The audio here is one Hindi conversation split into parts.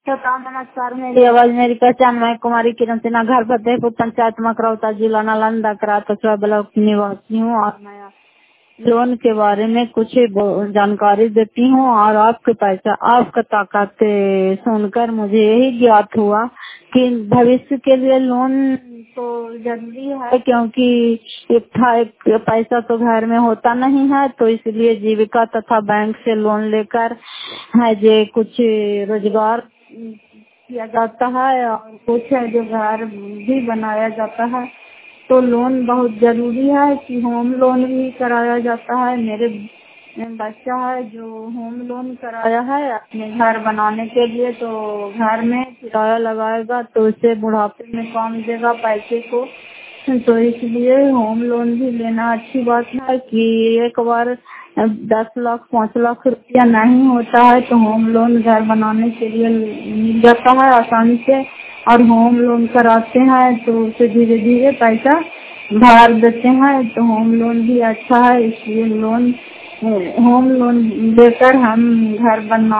श्रोता नमस्कार। मेरी आवाज मेरी पहचान मैं कुमारी किरण सिन्हा, घर फतेहपुर, पंचायत मकरौता, जिला नालंदा, कचरा ब्लॉक की निवासी हूँ और मैं लोन के बारे में कुछ जानकारी देती हूँ। और आपके पैसा आपका ताकत सुनकर मुझे यही ज्ञात हुआ कि भविष्य के लिए लोन तो जरूरी है, क्योंकि एक पैसा तो घर में होता नहीं है, तो इसलिए जीविका तथा बैंक से लोन लेकर है जे कुछ रोजगार किया जाता है और कुछ है जो घर भी बनाया जाता है। तो लोन बहुत जरूरी है कि होम लोन भी कराया जाता है। मेरे बच्चा है जो होम लोन कराया है अपने घर बनाने के लिए, तो घर में किराया लगाएगा तो उसे बुढ़ापे में काम देगा पैसे को। तो इसलिए होम लोन भी लेना अच्छी बात है कि एक बार 10 लाख 5 लाख रुपया नहीं होता है तो होम लोन घर बनाने के लिए मिल जाता है आसानी से। और होम लोन कराते हैं तो उसे धीरे धीरे पैसा भर देते हैं, तो होम लोन भी अच्छा है। इसलिए होम लोन लेकर हम घर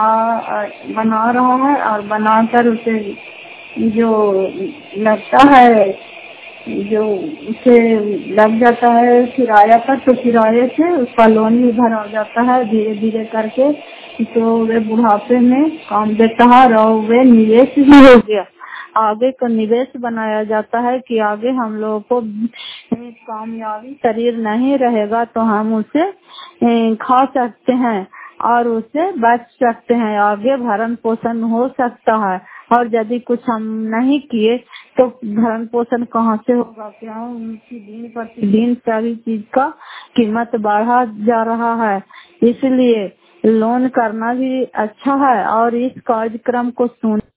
बना रहा है और बनाकर उसे जो लगता है जो उसे लग जाता है किराया पर, तो किराए से उसका लोन भी भरा जाता है धीरे धीरे करके। तो वे बुढ़ापे में काम देता है और वे निवेश भी हो गया, आगे को निवेश बनाया जाता है कि आगे हम लोगों को कामयाबी शरीर नहीं रहेगा तो हम उसे खा सकते हैं और उसे बच सकते हैं, आगे भरण पोषण हो सकता है। और यदि कुछ हम नहीं किए तो भरण पोषण कहाँ से होगा? क्या उनकी दिन प्रतिदिन सभी चीज का कीमत बढ़ा जा रहा है, इसलिए लोन करना भी अच्छा है। और इस कार्यक्रम को सुन